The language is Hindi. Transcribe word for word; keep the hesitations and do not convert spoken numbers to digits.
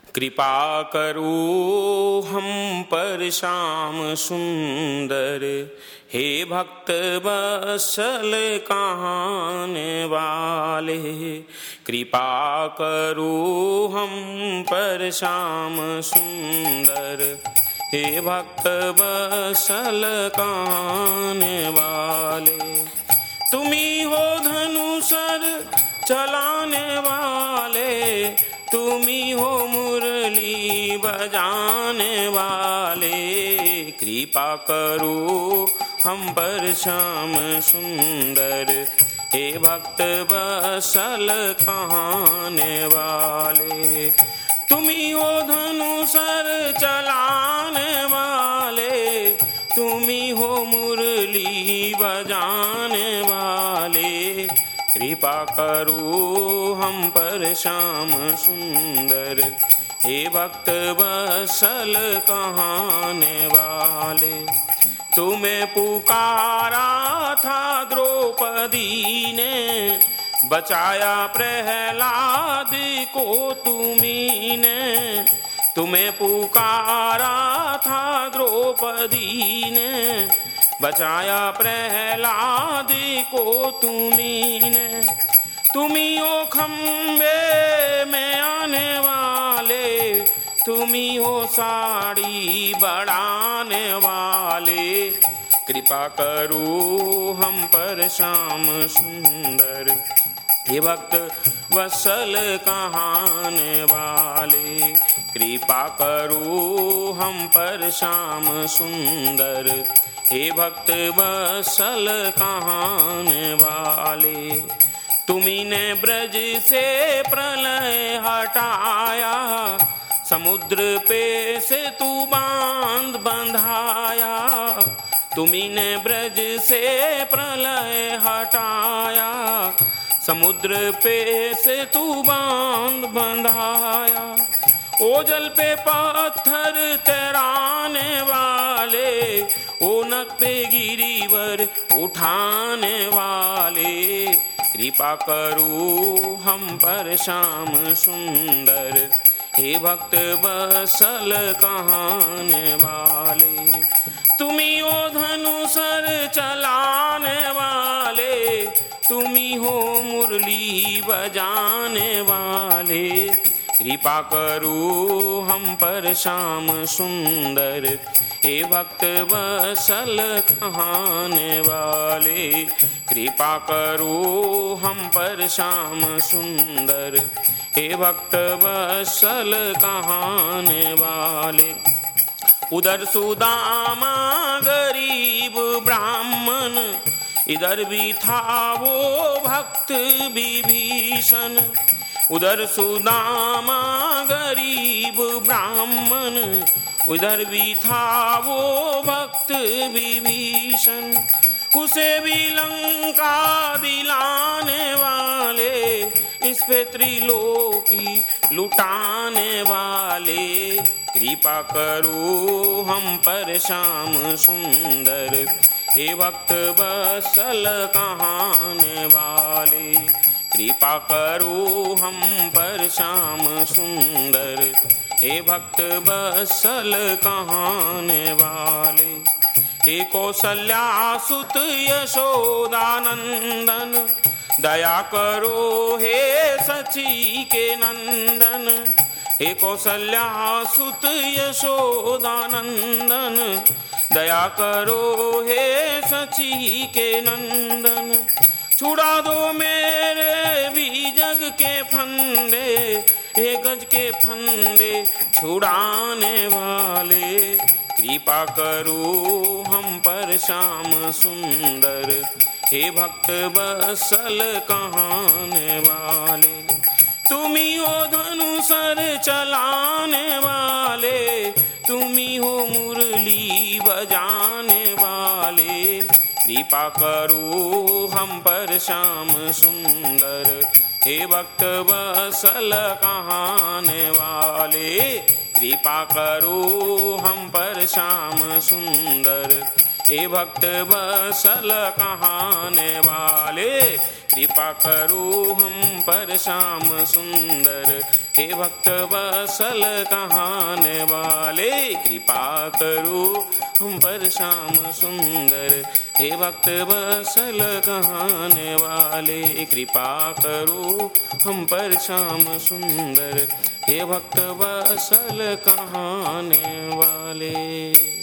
कृपा करो हम पर श्याम सुंदर, हे भक्त वत्सल कहाने वाले। कृपा करो हम पर श्याम सुंदर, हे भक्त वत्सल कहाने वाले। तुम्ही हो धनुषर चलाने वाले, तुम्ही हो मुरली बजाने वाले। कृपा करो हम पर श्याम सुंदर, हे भक्त वत्सल कहाने वाले। तुम्ही हो धनुषर चलाने वाले, तुम्ही हो मुरली बजाने वाले। कृपा करो हम पर श्याम सुंदर, हे भक्त वत्सल कहाने वाले। तुम्हें पुकारा था द्रौपदी ने, बचाया प्रहलाद को तुम्ही ने। तुम्हें पुकारा था द्रौपदी ने, बचाया प्रहलाद को तुम्ही ने। तुम्ही हो खंबे में आने वाले, तुम्ही हो साड़ी बढ़ाने वाले। कृपा करो हम पर श्याम सुंदर, हे भक्त वत्सल कहाने वाले। कृपा करो हम पर श्याम सुंदर, हे भक्त वत्सल कहाने वाले। तुम्ही ने ब्रज से प्रलय हटाया, समुद्र पे से तू बांध बंधाया। तुम्ही ने ब्रज से प्रलय हटाया, समुद्र पे से तू बांध बंधाया। ओजल पे पत्थर तैराने वाले, ओनक पे गिरिवर उठाने वाले। कृपा करो हम पर श्याम सुंदर, हे भक्त वत्सल कहाने वाले। तुम्ही हो धनुषर चलाने वाले, तुम्ही हो मुरली बजाने वाले। कृपा करो हम पर श्याम सुंदर, हे भक्त वत्सल कहाने वाले। कृपा करो हम पर श्याम सुंदर, हे भक्त वत्सल कहाने वाले। उधर सुदामा गरीब ब्राह्मण, इधर भी था वो भक्त विभीषण। उधर सुदामा गरीब ब्राह्मण, उधर भी था वो भक्त विभीषण। उसे भी लंका दिलाने वाले, इस पे त्रिलोकी लुटाने वाले। कृपा करो हम पर श्याम सुंदर, हे भक्त वत्सल कहाने वाले। कृपा करो हम पर श्याम सुंदर, हे भक्त वत्सल कहाने वाले। हे कौसल्या सुत यशोदानंदन, दया करो हे सची के नंदन। हे कौसल्या सुत यशोदानंदन, दया करो हे सची के नंदन। छुड़ा दो मेरे भी जग के फंदे, हे गज के फंदे छुड़ाने वाले। कृपा करो हम पर श्याम सुंदर, हे भक्त वत्सल कहाने वाले। तुम्ही हो धनुषर चलाने वाले, तुम्ही हो मुरली बजाने वाले। कृपा करो हम पर श्याम सुंदर, हे भक्त वत्सल कहाने वाले। कृपा करो हम पर श्याम सुंदर, हे भक्त वत्सल कहाने वाले। कृपा करो हम पर श्याम सुंदर, हे भक्त वत्सल कहाने वाले। कृपा करो हम पर श्याम सुंदर, हे भक्त वत्सल कहाने वाले। कृपा करो हम पर श्याम सुंदर, हे भक्त वत्सल कहाने वाले।